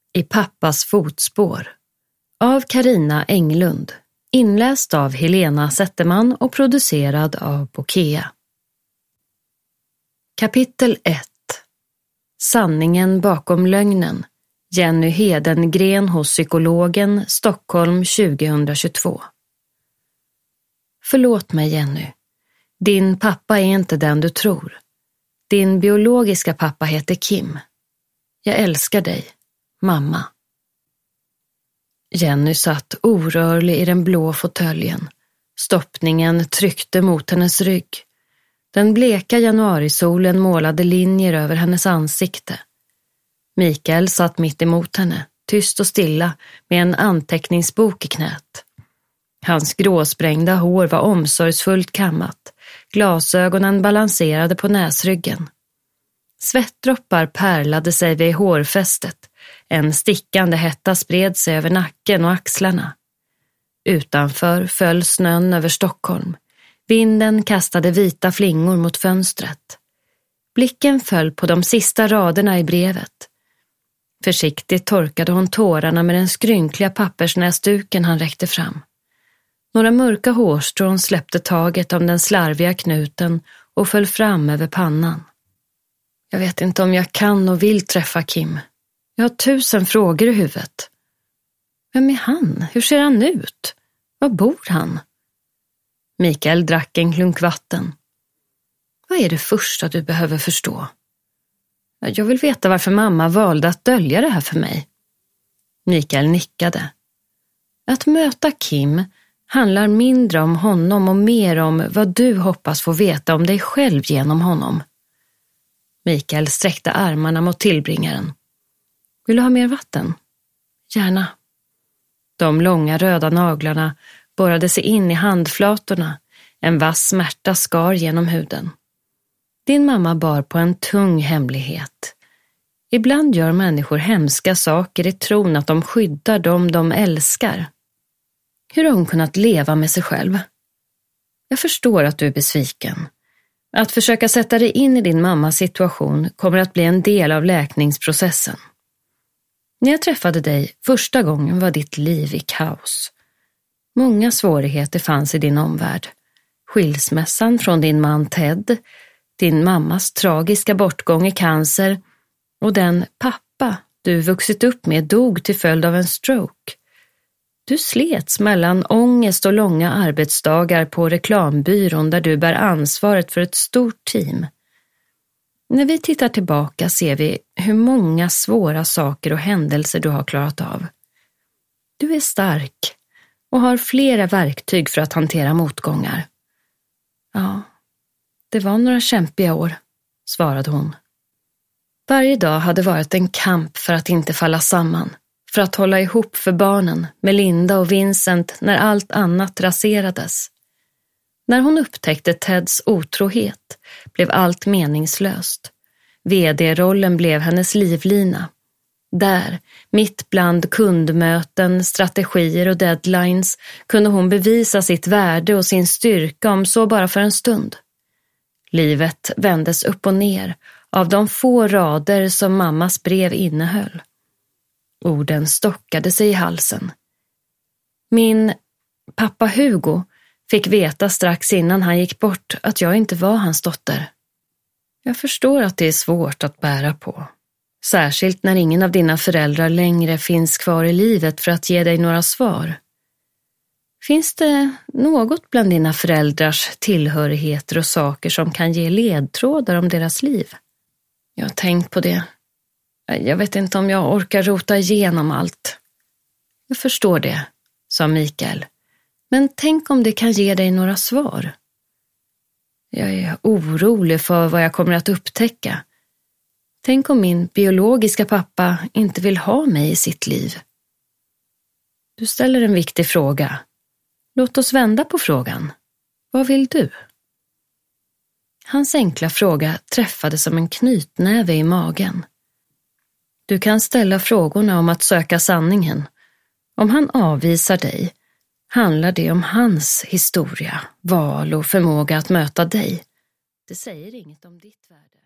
I pappas fotspår av Carina Englund, inläst av Helena Zetterman och producerad av Bokea. Kapitel 1. Sanningen bakom lögnen. Jenny Hedengren hos psykologen, Stockholm 2022. Förlåt mig, Jenny. Din pappa är inte den du tror. Din biologiska pappa heter Kim. Jag älskar dig, mamma. Jenny satt orörlig i den blå fåtöljen. Stoppningen tryckte mot hennes rygg. Den bleka januarisolen målade linjer över hennes ansikte. Mikael satt mitt emot henne, tyst och stilla, med en anteckningsbok i knät. Hans gråsprängda hår var omsorgsfullt kammat. Glasögonen balanserade på näsryggen. Svettdroppar pärlade sig vid hårfästet. En stickande hetta spred sig över nacken och axlarna. Utanför föll snön över Stockholm. Vinden kastade vita flingor mot fönstret. Blicken föll på de sista raderna i brevet. Försiktigt torkade hon tårarna med den skrynkliga pappersnäsduken han räckte fram. Några mörka hårstrån släppte taget om den slarviga knuten och föll fram över pannan. Jag vet inte om jag kan och vill träffa Kim. Jag har 1000 frågor i huvudet. Vem är han? Hur ser han ut? Var bor han? Mikael drack en klunk vatten. Vad är det första du behöver förstå? Jag vill veta varför mamma valde att dölja det här för mig. Mikael nickade. Att möta Kim handlar mindre om honom och mer om vad du hoppas få veta om dig själv genom honom. Mikael sträckte armarna mot tillbringaren. Vill du ha mer vatten? Gärna. De långa röda naglarna borrade sig in i handflatorna. En vass smärta skar genom huden. Din mamma bar på en tung hemlighet. Ibland gör människor hemska saker i tron att de skyddar dem de älskar. Hur har hon kunnat leva med sig själv? Jag förstår att du är besviken. Att försöka sätta dig in i din mammas situation kommer att bli en del av läkningsprocessen. När jag träffade dig första gången var ditt liv i kaos. Många svårigheter fanns i din omvärld. Skilsmässan från din man Ted, din mammas tragiska bortgång i cancer och den pappa du vuxit upp med dog till följd av en stroke. Du slets mellan ångest och långa arbetsdagar på reklambyrån där du bär ansvaret för ett stort team. När vi tittar tillbaka ser vi hur många svåra saker och händelser du har klarat av. Du är stark och har flera verktyg för att hantera motgångar. Ja, det var några kämpiga år, svarade hon. Varje dag hade varit en kamp för att inte falla samman. För att hålla ihop för barnen, Melinda och Vincent, när allt annat raserades. När hon upptäckte Teds otrohet blev allt meningslöst. VD-rollen blev hennes livlina. Där, mitt bland kundmöten, strategier och deadlines, kunde hon bevisa sitt värde och sin styrka, om så bara för en stund. Livet vändes upp och ner av de få rader som mammas brev innehöll. Orden stockade sig i halsen. Min pappa Hugo fick veta strax innan han gick bort att jag inte var hans dotter. Jag förstår att det är svårt att bära på. Särskilt när ingen av dina föräldrar längre finns kvar i livet för att ge dig några svar. Finns det något bland dina föräldrars tillhörigheter och saker som kan ge ledtrådar om deras liv? Jag har tänkt på det. Jag vet inte om jag orkar rota igenom allt. Jag förstår det, sa Mikael. Men tänk om det kan ge dig några svar. Jag är orolig för vad jag kommer att upptäcka. Tänk om min biologiska pappa inte vill ha mig i sitt liv. Du ställer en viktig fråga. Låt oss vända på frågan. Vad vill du? Hans enkla fråga träffade som en knytnäve i magen. Du kan ställa frågorna om att söka sanningen. Om han avvisar dig handlar det om hans historia, val och förmåga att möta dig. Det säger inget om ditt värde.